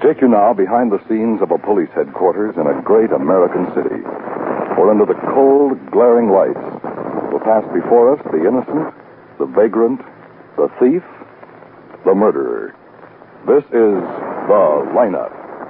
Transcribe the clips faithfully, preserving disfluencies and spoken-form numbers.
take you now behind the scenes of a police headquarters in a great American city, where under the cold, glaring lights will pass before us the innocent, the vagrant, the thief, the murderer. This is The Lineup.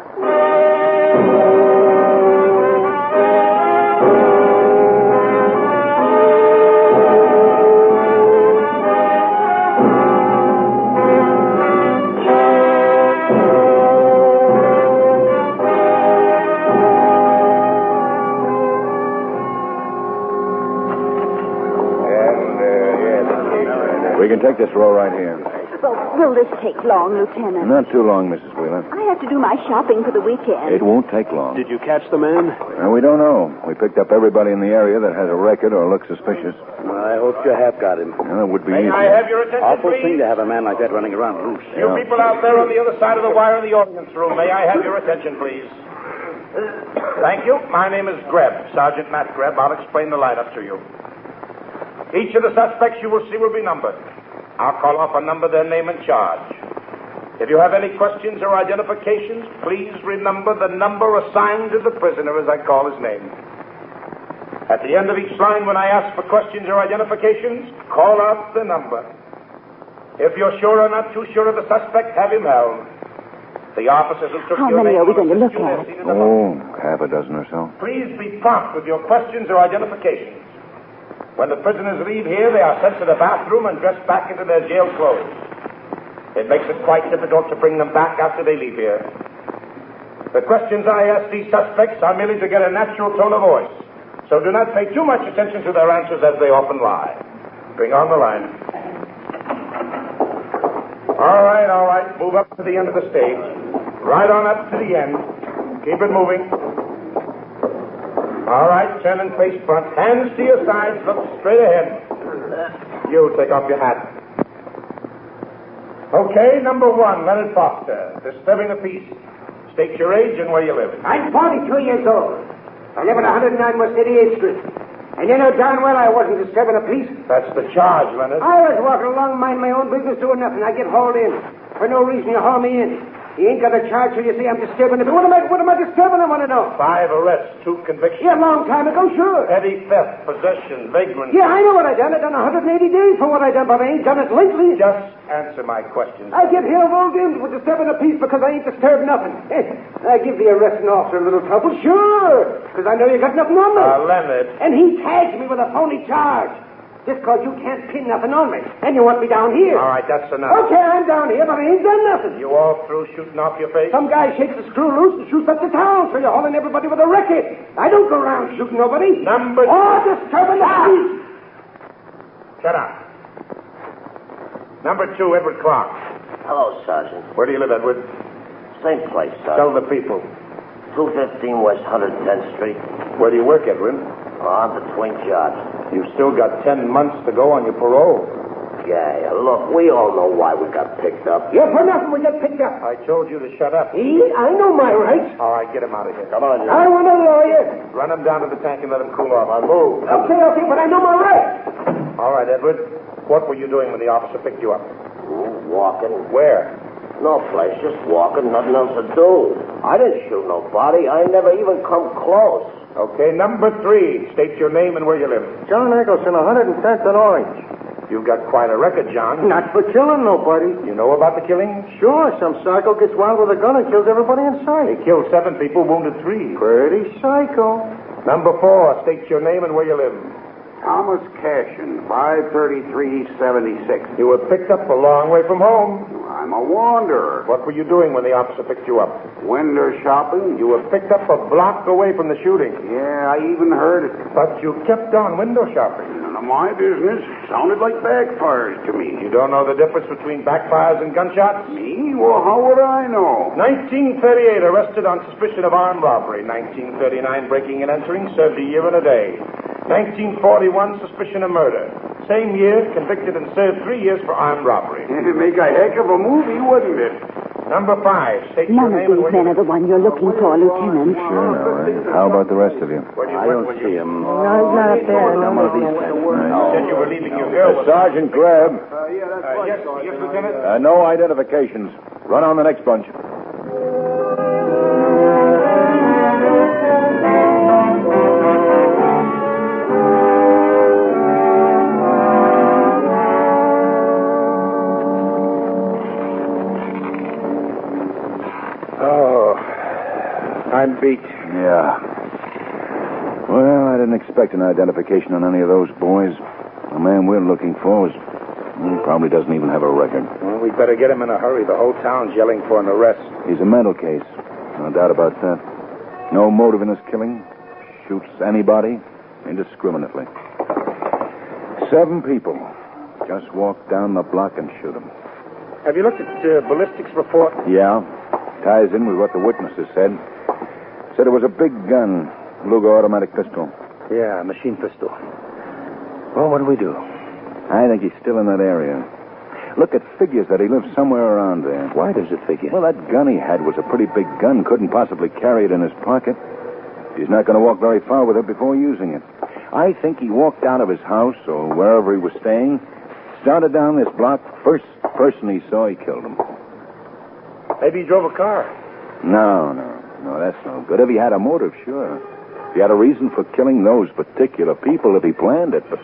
We can take this row right here. Well, will this take long, Lieutenant? Not too long, Missus Wheeler. I have to do my shopping for the weekend. It won't take long. Did you catch the man? Well, we don't know. We picked up everybody in the area that has a record or looks suspicious. I hope you have got him. Well, it would be May easy. I have your attention, Awful please? thing to have a man like that running around loose. You Yeah. people out there on the other side of the wire in the audience room, may I have your attention, please? Thank you. My name is Greb, Sergeant Matt Greb. I'll explain the lineup to you. Each of the suspects you will see will be numbered. I'll call off a number, their name, and charge. If you have any questions or identifications, please renumber the number assigned to the prisoner as I call his name. At the end of each line, when I ask for questions or identifications, call out the number. If you're sure or not too sure of the suspect, have him held. The officers who took How your many name are we will going to assist look you at? this evening in the Oh, half a dozen or so. Please be prompt with your questions or identifications. When the prisoners leave here, they are sent to the bathroom and dressed back into their jail clothes. It makes it quite difficult to bring them back after they leave here. The questions I ask these suspects are merely to get a natural tone of voice, so do not pay too much attention to their answers as they often lie. Bring on the line. All right, all right. Move up to the end of the stage. Right on up to the end. Keep it moving. All right, turn and face front. Hands to your sides. Look straight ahead. You, take off your hat. Okay, number one, Leonard Foster. Disturbing the peace. State your age and where you live. I'm forty-two years old. I live at one oh nine West eighty-eighth Street. And you know darn well I wasn't disturbing the peace. That's the charge, Leonard. I was walking along, mind my own business, doing nothing. I get hauled in. For no reason, you haul me in. You ain't got a charge, so you say I'm disturbing the peace. What am I, what am I disturbing, I want to know? Five arrests, two convictions. Yeah, a long time ago, sure. Petty theft, possession, vagrancy. Yeah, I know what I done. I done one hundred eighty days for what I done, but I ain't done it lately. Just answer my questions. I get here rolled in with disturbing the peace because I ain't disturbed nothing. I give the arresting officer a little trouble, sure, because I know you got nothing on me. Uh, Leonard. And he tags me with a phony charge. Just because you can't pin nothing on me. And you want me down here. All right, that's enough. Okay, I'm down here, but I ain't done nothing. You all through shooting off your face? Some guy shakes the screw loose and shoots up the town, so you're hauling everybody with a record. I don't go around shooting nobody. Number Or disturbing the peace. Shut up. Number two, Edward Clark. Hello, Sergeant. Where do you live, Edward? Same place, Tell Sergeant. the people. two fifteen West one hundred tenth Street. Where do you work, Edward? Oh, I'm between jobs. You've still got ten months to go on your parole. Yeah, look, we all know why we got picked up. Yeah, for nothing we get picked up. I told you to shut up. He, I know my rights. All right, get him out of here. Come on, you. I want a lawyer. Run him down to the tank and let him cool off. I'll move. Okay, okay, but I know my rights. All right, Edward. What were you doing when the officer picked you up? Ooh, walking. Where? No place, just walking, nothing else to do. I didn't shoot nobody. I never even come close. Okay, number three. State your name and where you live. John Eggleston, one hundred tenth and Orange. You've got quite a record, John. Not for killing nobody. You know about the killing? Sure, some psycho gets wild with a gun and kills everybody in He sight. killed seven people, wounded three. Pretty psycho. Number four. State your name and where you live. Thomas Cashin, five thirty-three seventy-six. You were picked up a long way from home. I'm a wanderer. What were you doing when the officer picked you up? Window shopping? You were picked up a block away from the shooting. Yeah, I even heard it. But you kept on window shopping. None of my business. Sounded like backfires to me. You don't know the difference between backfires and gunshots? Me? Well, how would I know? nineteen thirty-eight, arrested on suspicion of armed robbery. nineteen thirty-nine, breaking and entering, served a year and a day. nineteen forty-one, suspicion of murder. Same year, convicted and served three years for armed robbery. It'd make a heck of a movie, wouldn't it? Number five. State your None of name and these where men you are the one you're looking for, Lieutenant. Sure, all right. How about the rest of you? Where do you I work don't when see you... him. No, he's not up there. Some of these men. You said you were leaving your girl with... Sergeant Greb. Uh, yes, yes, Lieutenant. Uh, no identifications. Run on the next bunch. I'm beat. Yeah. Well, I didn't expect an identification on any of those boys. The man we're looking for was... He probably doesn't even have a record. Well, we better get him in a hurry. The whole town's yelling for an arrest. He's a mental case. No doubt about that. No motive in his killing. Shoots anybody indiscriminately. Seven people just walk down the block and shoot him. Have you looked at uh, ballistics report? Yeah. Ties in with what the witnesses said. Said it was a big gun. Luger automatic pistol. Yeah, machine pistol. Well, what do we do? I think he's still in that area. Look, it figures that he lives somewhere around there. Why does it figure? Well, that gun he had was a pretty big gun. Couldn't possibly carry it in his pocket. He's not going to walk very far with it before using it. I think he walked out of his house or wherever he was staying, started down this block. First person he saw, he killed him. Maybe he drove a car. No, no. No, that's no good. If he had a motive, sure. If he had a reason for killing those particular people, if he planned it, but...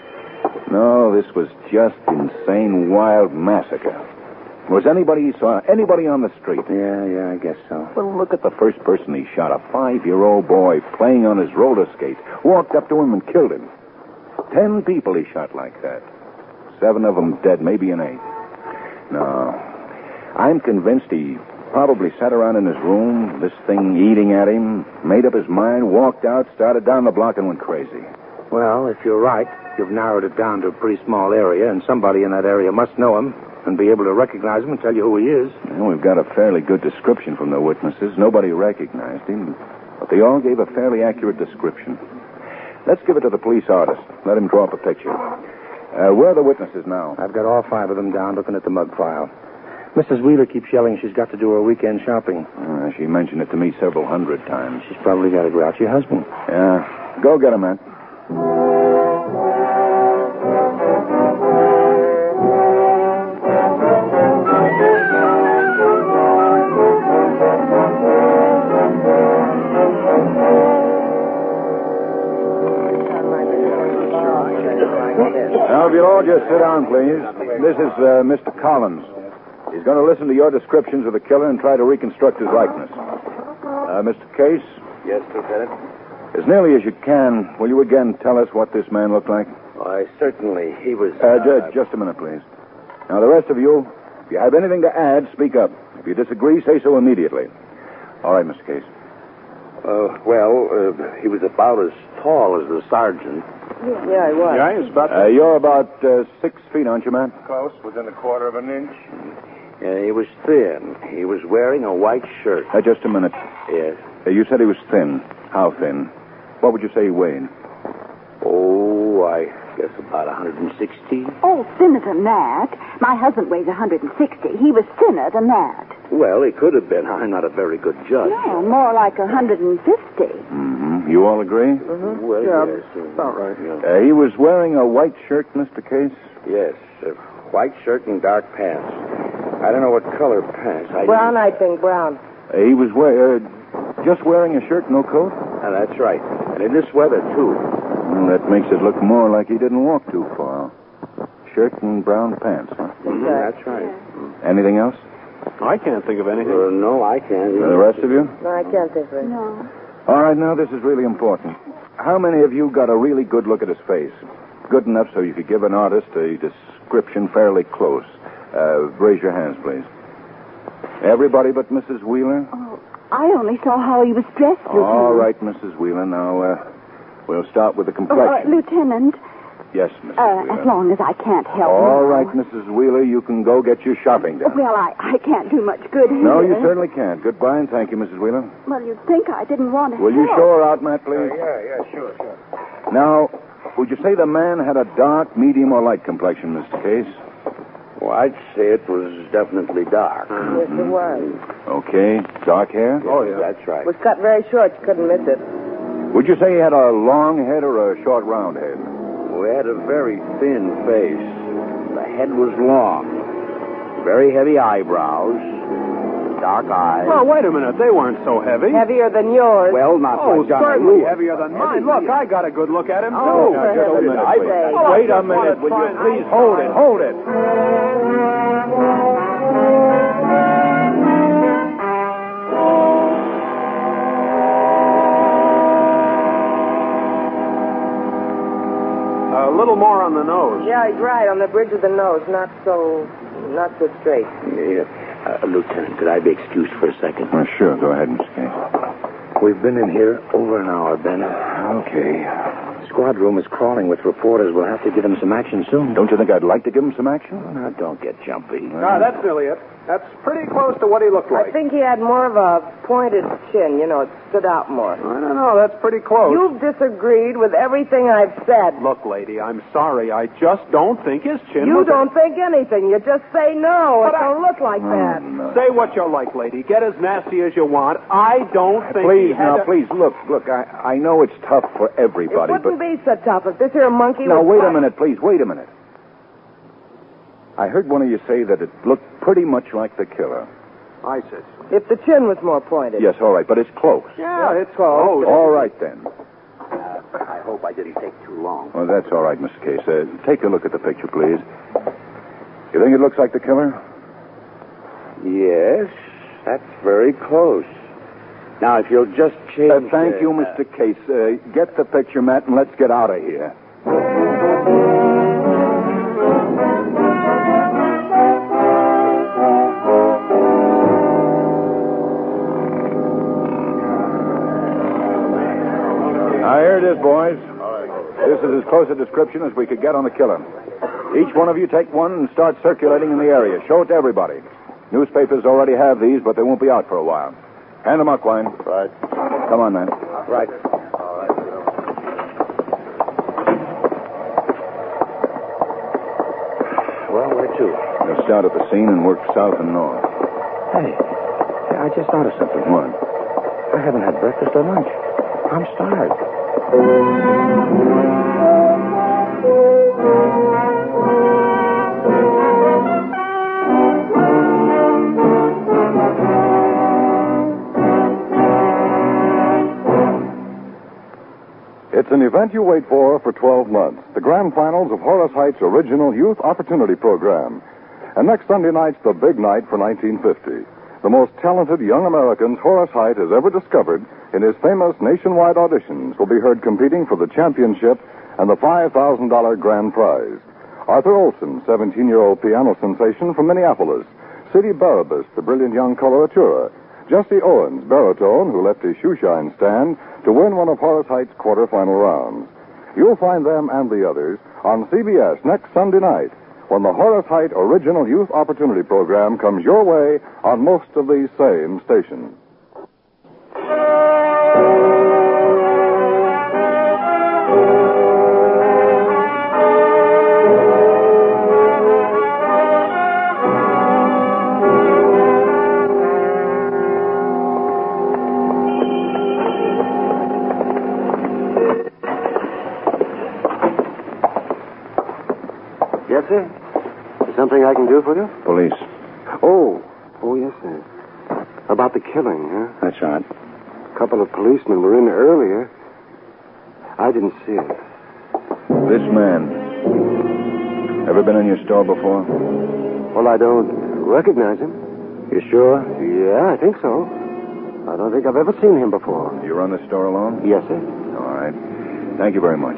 No, this was just insane, wild massacre. Was anybody he saw, anybody on the street? Yeah, yeah, I guess so. Well, look at the first person he shot, a five-year-old boy playing on his roller skates. Walked up to him and killed him. Ten people he shot like that. Seven of them dead, maybe an eighth. No. I'm convinced he probably sat around in his room, this thing eating at him, made up his mind, walked out, started down the block, and went crazy. Well, if you're right, you've narrowed it down to a pretty small area, and somebody in that area must know him and be able to recognize him and tell you who he is. Well, we've got a fairly good description from the witnesses. Nobody recognized him, but they all gave a fairly accurate description. Let's give it to the police artist. Let him draw up a picture. Uh, where are the witnesses now? I've got all five of them down looking at the mug file. Missus Wheeler keeps yelling she's got to do her weekend shopping. Uh, she mentioned it to me several hundred times. She's probably got a grouchy husband. Yeah. Go get him, man. Now, if you'll all just sit down, please. This is uh, Mister Collins. He's going to listen to your descriptions of the killer and try to reconstruct his likeness. Uh, Mister Case? Yes, Lieutenant? As nearly as you can, will you again tell us what this man looked like? Why, certainly. He was... Uh, uh, just a minute, please. Now, the rest of you, if you have anything to add, speak up. If you disagree, say so immediately. All right, Mister Case. Uh, well, uh, he was about as tall as the sergeant. Yeah, I was. Yeah, he was about Uh, you're about uh, six feet, aren't you, man? close, within a quarter of an inch. Uh, he was thin. He was wearing a white shirt. Uh, just a minute. Yes. Uh, you said he was thin. How thin? What would you say he weighed? Oh, I guess about one hundred sixty. Oh, thinner than that. My husband weighs one hundred sixty. He was thinner than that. Well, he could have been. I'm not a very good judge. No, more like one hundred fifty. Mm-hmm. You all agree? Mm-hmm. Well, Yeah, yes. about right. Yeah. Uh, he was wearing a white shirt, Mister Case? Yes, a white shirt and dark pants. I don't know what color pants. I Brown, I think, brown. Uh, he was wear- uh, just wearing a shirt, no coat? Uh, that's right. And in this weather, too. Well, that makes it look more like he didn't walk too far. Shirt and brown pants, huh? Mm-hmm. That's right. Anything else? I can't think of anything. Uh, no, I can't. Uh, the rest of you? No, I can't think of it. No. All right, now, this is really important. How many of you got a really good look at his face? Good enough so you could give an artist a description fairly close. Uh, raise your hands, please. Everybody but Missus Wheeler? Oh, I only saw how he was dressed, Lieutenant. All right, Missus Wheeler. Now, uh, we'll start with the Oh, uh, complexion. Lieutenant, Yes, Missus uh, Wheeler. as long as I can't help All now. right, Missus Wheeler, you can go get your shopping done. Well, I, I can't do much good here. No, you certainly can't. Goodbye, and thank you, Missus Wheeler. Well, you'd think I didn't want to Will you help. show her out, Matt, please? Yeah, yeah, sure, sure. Now, would you say the man had a dark, medium, or light complexion, Mister Case? Well, I'd say it was definitely dark. Yes, it was. Okay. Dark hair? Oh, yeah. That's right. It was cut very short. You couldn't miss it. Would you say he had a long head or a short, round head? We had a very thin face. The head was long. Very heavy eyebrows. Dark eyes. Oh, wait a minute. They weren't so heavy. Heavier than yours. Well, not Oh, like Johnny certainly Lewis. heavier than mine. Look, I got a good look at him, Oh, too. Now, just a heaven's minute, sake. please. Oh, Wait I a just minute. wanted Would you fine- please hold it? Hold it. more on the nose. Yeah, he's right. On the bridge of the nose. Not so... not so straight. Yeah. Uh, Lieutenant, could I be excused for a second? Uh, sure, go ahead, Mister Case. We've been in here over an hour, Ben. Okay. Squad room is crawling with reporters. We'll have to give them some action soon. Don't you think I'd like to give him some action? Oh, now, don't get jumpy. Ah, that's nearly it. That's pretty close to what he looked like. I think he had more of a pointed chin. You know, it stood out more. I don't know. That's pretty close. You've disagreed with everything I've said. Look, lady, I'm sorry. I just don't think his chin You was... don't think anything. You just say no. But It I- don't look like that. no. Say what you like, lady. Get as nasty as you want. I don't think Please, he had now, a- please, look, look, I, I know it's tough for It everybody, wouldn't but... be so tough if this here monkey Now, was... wait a minute, please, wait a minute. I heard one of you say that it looked pretty much like the killer. I said so. If the chin was more pointed. Yes, all right, but it's close. Yeah, it's close. All right, then. I hope I didn't take too long. Well, that's all right, Mister Case. Uh, take a look at the picture, please. You think it looks like the killer? Yes, that's very close. Now, if you'll just change... Uh, thank the- you, Mister Case. Uh, get the picture, Matt, and let's get out of here. Now, here it is, boys. This is as close a description as we could get on the killer. Each one of you take one and start circulating in the area. Show it to everybody. Newspapers already have these, but they won't be out for a while. Hand them up, Quine. Right. Come on, man. Right. Well, where to? We'll start at the scene and work south and north. Hey, hey, I just thought of something. What? I haven't had breakfast or lunch. I'm starved. It's an event you wait for for twelve months. The grand finals of Horace Heights' original Youth Opportunity Program. And next Sunday night's the big night for nineteen fifty. The most talented young Americans Horace Height has ever discovered in his famous nationwide auditions will be heard competing for the championship and the five thousand dollars grand prize. Arthur Olson, seventeen-year-old piano sensation from Minneapolis. Sidney Barabas, the brilliant young coloratura. Jesse Owens, baritone, who left his shoeshine stand to win one of Horace Heights' quarterfinal rounds. You'll find them and the others on C B S next Sunday night when the Horace Height Original Youth Opportunity Program comes your way on most of these same stations. Yes, sir? Is something I can do for you? Police. Oh. Oh, yes, sir. About the killing, huh? That's right. A couple of policemen were in earlier. I didn't see it. This man. Ever been in your store before? Well, I don't recognize him. You sure? Yeah, I think so. I don't think I've ever seen him before. You run the store alone? Yes, sir. All right. Thank you very much.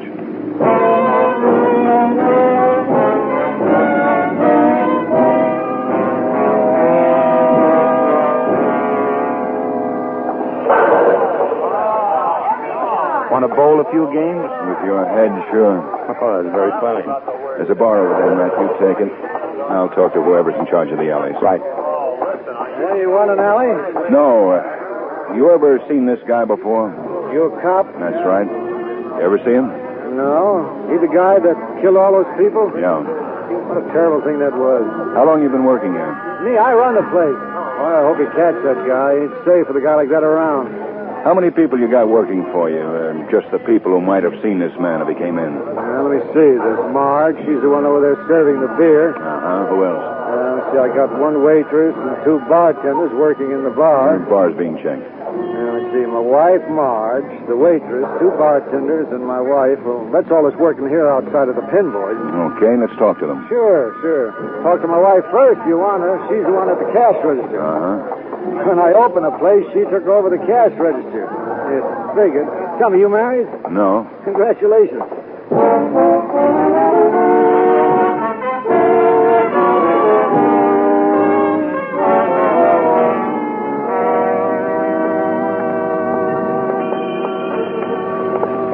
Want to bowl a few games? With your head, sure. Oh, that's very funny. There's a bar over there, Matt. You take it. I'll talk to whoever's in charge of the alleys. Right. Hey, you want an alley? No. Uh, you ever seen this guy before? You a cop? That's right. You ever see him? No. He the guy that killed all those people? Yeah. What a terrible thing that was. How long you been working here? Me, I run the place. Well, I hope you catch that guy. It's safe for the guy like that around. How many people you got working for you? Uh, just the people who might have seen this man if he came in. Well, let me see. There's Marge. She's the one over there serving the beer. Uh-huh. Who else? Uh, let's see. I got one waitress and two bartenders working in the bar. The bar's being checked. Now, let's see. My wife, Marge, the waitress, two bartenders, and my wife. Well, that's all that's working here outside of the pin boys. Okay, let's talk to them. Sure, sure. Talk to my wife first if you want her. She's the one at the cash register. Uh-huh. When I opened the place, she took over the cash register. It's figured. Tell me, you married? No. Congratulations.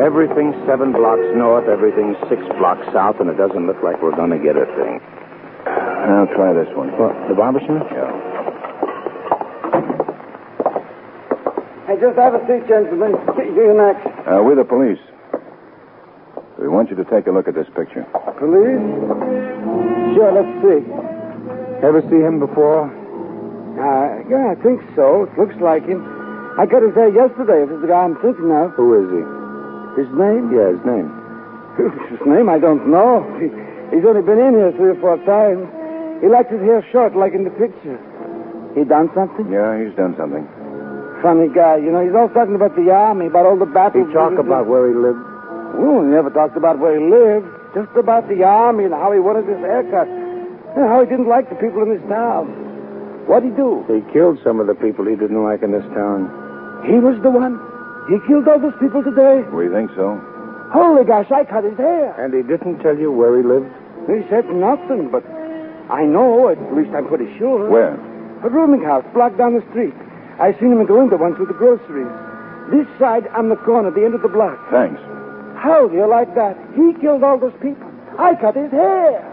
Everything's seven blocks north, everything's six blocks south, and it doesn't look like we're going to get a thing. I'll try this one. What, the barber shop? Yeah. Hey, just have a seat, gentlemen. You next. Uh, we're the police. We want you to take a look at this picture. Police? Sure, let's see. Ever see him before? Uh, yeah, I think so. It looks like him. I got his hair yesterday, if it's the guy I'm thinking of. Who is he? His name? Yeah, his name. His name, I don't know. He, he's only been in here three or four times. He likes his hair short, like in the picture. He done something? Yeah, he's done something. Funny guy. You know, he's always talking about the army, about all the battles. He talk about where he lived? Oh, he never talked about where he lived. Just about the army and how he wanted his haircut. And how he didn't like the people in his town. What'd he do? He killed some of the people he didn't like in this town. He was the one? He killed all those people today? We think so. Holy gosh, I cut his hair. And he didn't tell you where he lived? He said nothing, but I know, at least I'm pretty sure. Where? A rooming house, block down the street. I seen him go into once with the groceries. This side on the corner, the end of the block. Thanks. How do you like that? He killed all those people. I cut his hair.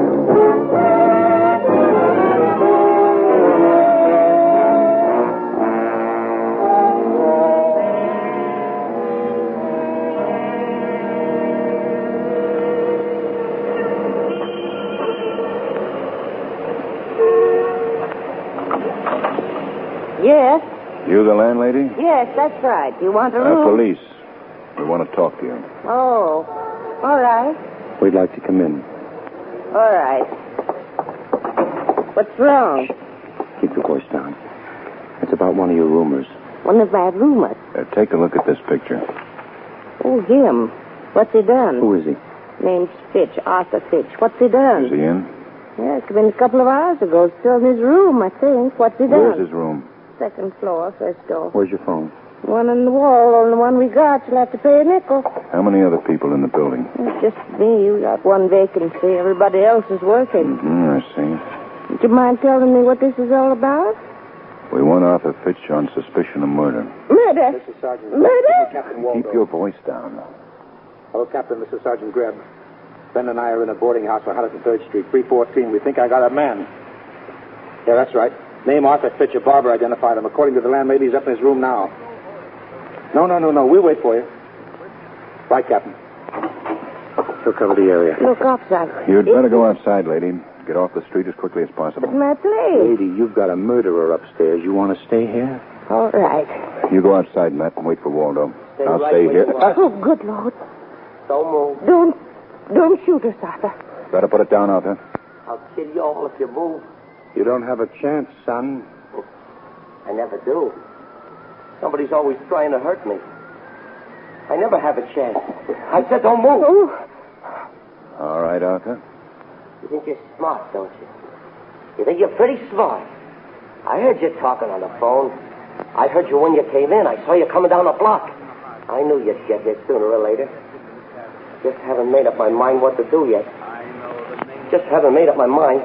Yes? You the landlady? Yes, that's right. You want a Uh, room? police. We want to talk to you. Oh, all right. We'd like to come in. All right. What's wrong? Keep your voice down. It's about one of your rumors. One of my roomers. Uh, take a look at this picture. Oh, him. What's he done? Who is he? Name's Fitch, Arthur Fitch. What's he done? Is he in? Yeah, it's been a couple of hours ago. Still in his room, I think. What's he done? Where's his room? Second floor, first door. Where's your phone? One on the wall, on the one we got. You'll have to pay a nickel. How many other people in the building? It's just me. We got one vacancy. Everybody else is working. Mm-hmm, I see. Would you mind telling me what this is all about? We want Arthur Fitch on suspicion of murder. Murder? Mister Sergeant. Murder? Captain Waldo. Keep your voice down. Hello, Captain. This is Sergeant Greb. Ben and I are in a boarding house on one hundred third Street, three fourteen. We think I got a man. Yeah, that's right. Name Arthur Fitch, a barber, identified him. According to the landlady, he's up in his room now. No, no, no, no. We'll wait for you. Right, Captain. He'll cover the area. Look outside. You'd better go outside, lady. Get off the street as quickly as possible. But my place. Lady, you've got a murderer upstairs. You want to stay here? All right. You go outside, Matt, and wait for Waldo. Stay I'll right stay where here. you are. Oh, good Lord. Don't move. Don't, don't shoot us, Arthur. Better put it down, Arthur. I'll kill you all if you move. You don't have a chance, son. I never do. Somebody's always trying to hurt me. I never have a chance. I said don't move. Oh, All right, Arthur. You think you're smart, don't you? You think you're pretty smart. I heard you talking on the phone. I heard you when you came in. I saw you coming down the block. I knew you'd get here sooner or later. Just haven't made up my mind what to do yet. Just haven't made up my mind.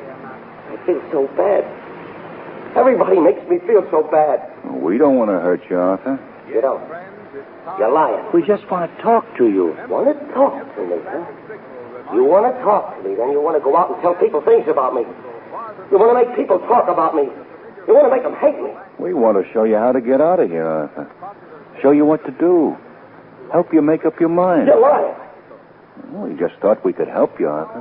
I feel so bad. Everybody makes me feel so bad. We don't want to hurt you, Arthur. You don't. You're lying. We just want to talk to you. Want to talk to me, huh? You want to talk to me, then you want to go out and tell people things about me. You want to make people talk about me. You want to make them hate me. We want to show you how to get out of here, Arthur. Show you what to do. Help you make up your mind. You're lying. We just thought we could help you, Arthur.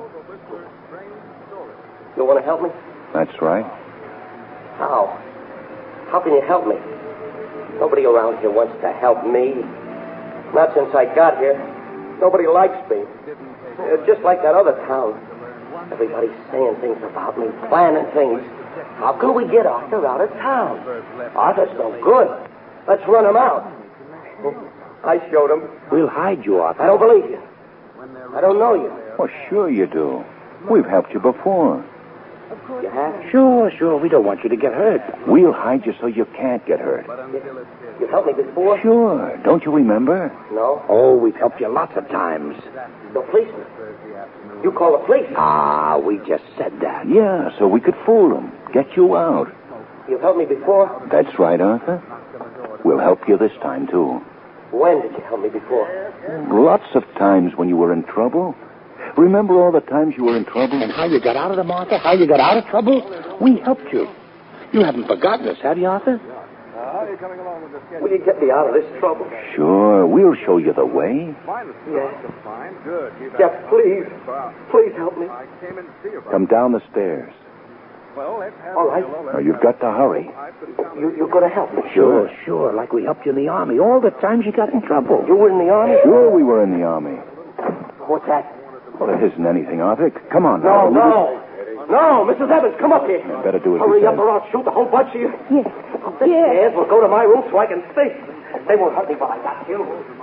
You want to help me? That's right. How? How can you help me? Nobody around here wants to help me. Not since I got here. Nobody likes me. Uh, just like that other town. Everybody's saying things about me, planning things. How can we get Arthur out of town? Arthur's no good. Let's run him out. I showed him. We'll hide you, Arthur. I don't believe you. I don't know you. Well, sure you do. We've helped you before. You have? Sure, sure. We don't want you to get hurt. We'll hide you so you can't get hurt. You've helped me before? Sure. Don't you remember? No. Oh, we've helped you lots of times. The policeman. You call the police? Ah, we just said that. Yeah, so we could fool them. Get you out. You've helped me before? That's right, Arthur. We'll help you this time, too. When did you help me before? Lots of times when you were in trouble. Remember all the times you were in trouble? And how you got out of them, Arthur? How you got out of trouble? We helped you. You haven't forgotten us, have you, Arthur? Will you get me out of this trouble? Sure, we'll show you the way. Yes. Jeff, please. Please help me. Come down the stairs. All right. Now, you've got to hurry. You, you're going to help me? Sure, sure. Like we helped you in the Army. All the times you got in trouble. You were in the Army? Sure, we were in the Army. What's that? Well, it isn't anything, Arthur. Come on No, now. no. No, Missus Evans, come up here. You better do as Hurry he up says. or I'll shoot the whole bunch of you. Yes. The stairs will go to my room so I can think. They won't hurt me while I got you.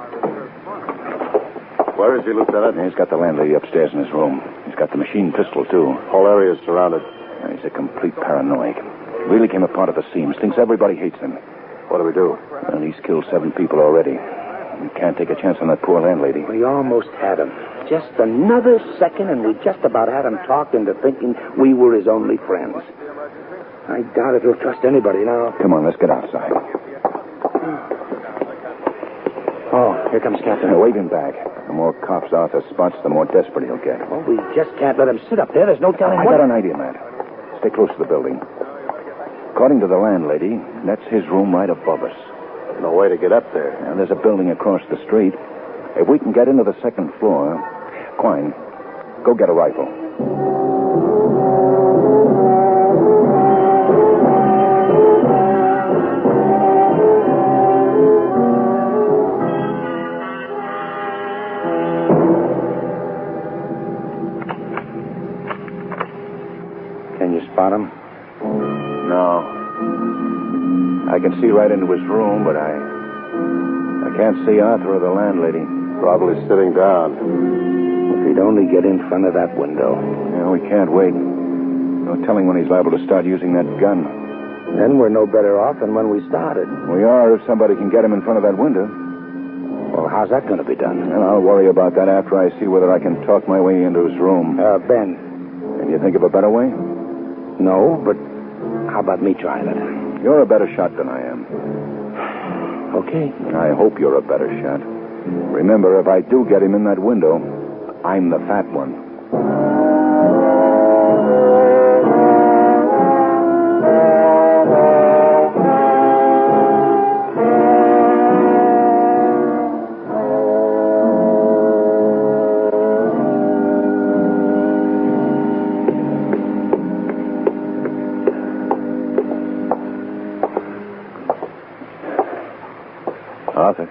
Where is he, Lieutenant? He's got the landlady upstairs in his room. He's got the machine pistol, too. Whole area is surrounded. He's a complete paranoiac. Really came apart at the seams. Thinks everybody hates him. What do we do? Well, he's killed seven people already. We can't take a chance on that poor landlady. We almost had him. Just another second, and we just about had him talked into thinking we were his only friends. I doubt if he'll trust anybody now. Come on, let's get outside. Oh, here comes Captain. Now, wave him back. The more cops Arthur spots, the more desperate he'll get. Oh, we just can't let him sit up there. There's no telling I what... got an idea, Matt. Stay close to the building. According to the landlady, that's his room right above us. No way to get up there. Now, there's a building across the street. If we can get into the second floor... Quine, go get a rifle. Can you spot him? No. I can see right into his room, but I... I can't see Arthur or the landlady. Probably sitting down. If he'd only get in front of that window. Yeah, we can't wait. No telling when he's liable to start using that gun. Then we're no better off than when we started. We are if somebody can get him in front of that window. Well, how's that going to be done? And I'll worry about that after I see whether I can talk my way into his room. Uh, Ben. Can you think of a better way? No, but how about me trying it? You're a better shot than I am. Okay. I hope you're a better shot. Remember, if I do get him in that window, I'm the fat one. Arthur.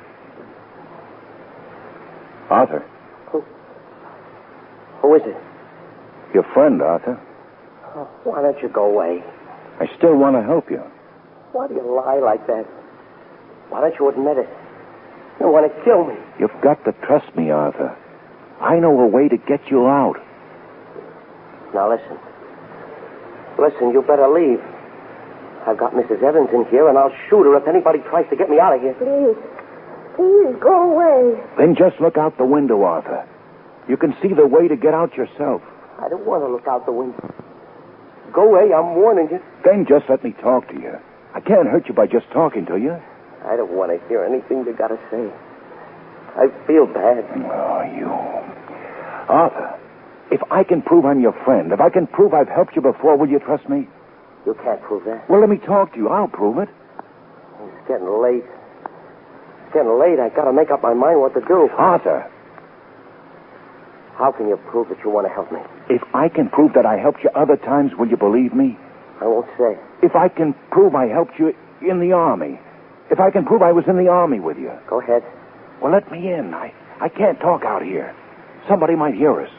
Arthur. Who? Who is it? Your friend, Arthur. Oh, why don't you go away? I still want to help you. Why do you lie like that? Why don't you admit it? You want to kill me. You've got to trust me, Arthur. I know a way to get you out. Now listen. Listen, you better leave. I've got Missus Evans in here, and I'll shoot her if anybody tries to get me out of here. Please. Please, go away. Then just look out the window, Arthur. You can see the way to get out yourself. I don't want to look out the window. Go away, I'm warning you. Then just let me talk to you. I can't hurt you by just talking to you. I don't want to hear anything you got to say. I feel bad. Oh, you. Arthur, if I can prove I'm your friend, if I can prove I've helped you before, will you trust me? You can't prove that. Well, let me talk to you. I'll prove it. It's getting late. It's getting late. I got to make up my mind what to do. Arthur. How can you prove that you want to help me? If I can prove that I helped you other times, will you believe me? I won't say. If I can prove I helped you in the Army. If I can prove I was in the Army with you. Go ahead. Well, let me in. I, I can't talk out here. Somebody might hear us.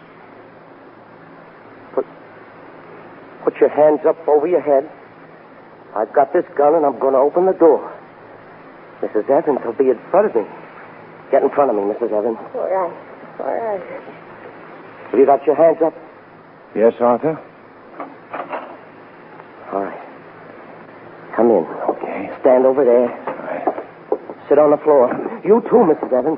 Put, put your hands up over your head. I've got this gun, and I'm going to open the door. Missus Evans will be in front of me. Get in front of me, Missus Evans. All right. All right. Have you got your hands up? Yes, Arthur? All right. Come in. Okay. Stand over there. All right. Sit on the floor. You too, Missus Evans.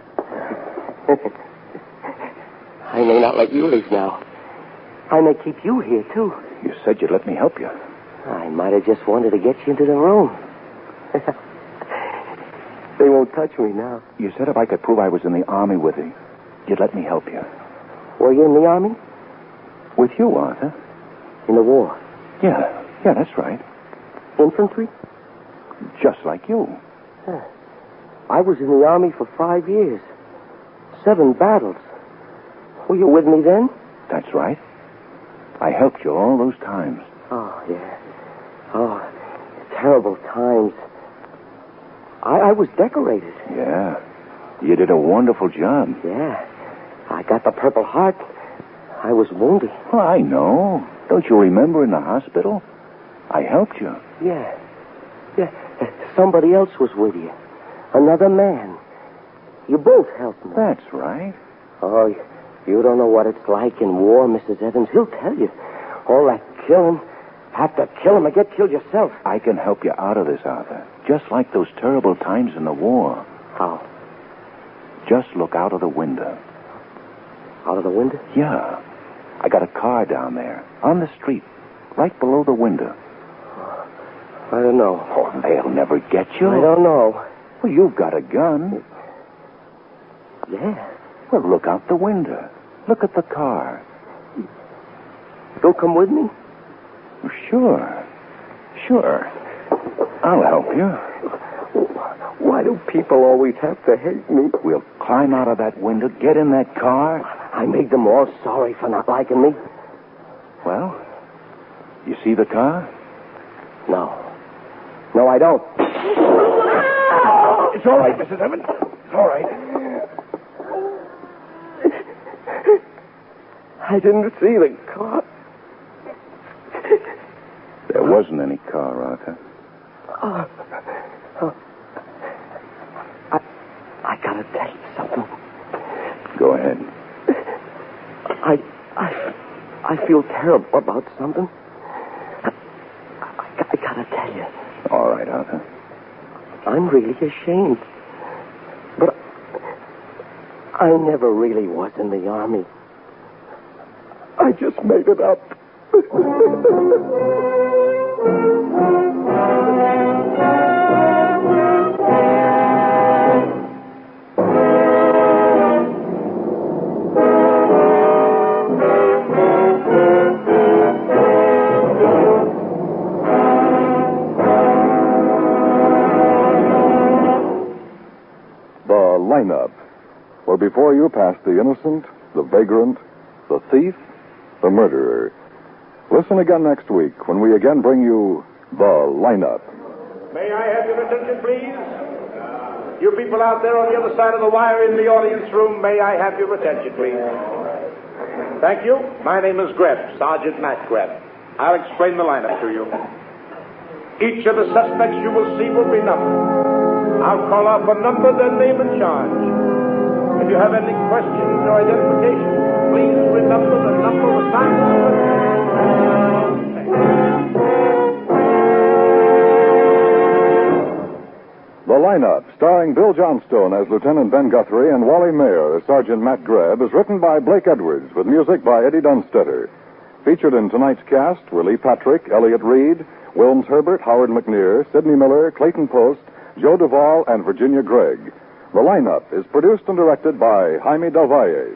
I may not let you leave now. I may keep you here, too. You said you'd let me help you. I might have just wanted to get you into the room. They won't touch me now. You said if I could prove I was in the Army with you, you'd let me help you. Were you in the Army? With you, Arthur? In the war? Yeah, yeah, that's right. Infantry? Just like you. Huh. I was in the Army for five years. Seven battles. Were you with me then? That's right. I helped you all those times. Oh, yeah. Oh, terrible times. I, I was decorated. Yeah. You did a wonderful job. Yeah. I got the Purple Heart. I was wounded. Oh, I know. Don't you remember in the hospital? I helped you. Yeah. Yeah. Somebody else was with you. Another man. You both helped me. That's right. Oh, you don't know what it's like in war, Missus Evans. He'll tell you. All that killing. Have to kill him or get killed yourself. I can help you out of this, Arthur. Just like those terrible times in the war. How? Just look out of the window. Out of the window? Yeah. I got a car down there, on the street, right below the window. I don't know. Oh, they'll never get you. I don't know. Well, you've got a gun. Yeah. Well, look out the window. Look at the car. You'll come with me? Sure. Sure. I'll help you. Why do people always have to hate me? We'll climb out of that window, get in that car. I made them all sorry for not liking me. Well, you see the car? No. No, I don't. It's all right, Missus Evans. It's all right. I didn't see the car. There wasn't any car, Arthur. Oh. Oh. I, I gotta tell you something. Go ahead. I, I, I feel terrible about something. I, I, I gotta tell you. All right, Arthur. I'm really ashamed. But I never really was in the Army. I just made it up. Lineup, where before you pass the innocent, the vagrant, the thief, the murderer. Listen again next week when we again bring you The Lineup. May I have your attention, please? You people out there on the other side of the wire in the audience room, may I have your attention, please? Thank you. My name is Greb, Sergeant Matt Greb. I'll explain the lineup to you. Each of the suspects you will see will be numbered. I'll call off a number, then name and charge. If you have any questions or identification, please remember the number assigned to you. The Lineup, starring Bill Johnstone as Lieutenant Ben Guthrie and Wally Mayer as Sergeant Matt Greb, is written by Blake Edwards with music by Eddie Dunstetter. Featured in tonight's cast were Lee Patrick, Elliot Reed, Wilms Herbert, Howard McNear, Sidney Miller, Clayton Post, Joe Duvall, and Virginia Gregg. The Lineup is produced and directed by Jaime Del Valle.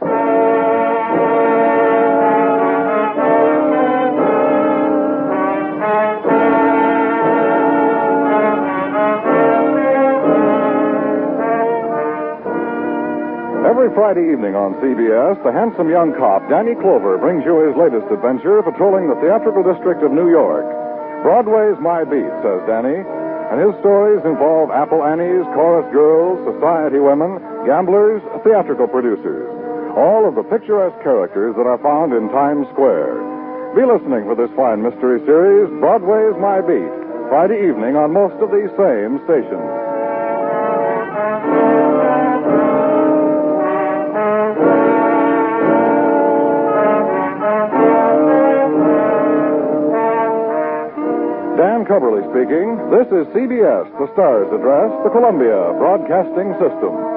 Every Friday evening on C B S, the handsome young cop, Danny Clover, brings you his latest adventure patrolling the theatrical district of New York. Broadway's My Beat, says Danny. And his stories involve Apple Annies, chorus girls, society women, gamblers, theatrical producers. All of the picturesque characters that are found in Times Square. Be listening for this fine mystery series, Broadway's My Beat, Friday evening on most of these same stations. Dan Coverly speaking. This is C B S, the Star's address, the Columbia Broadcasting System.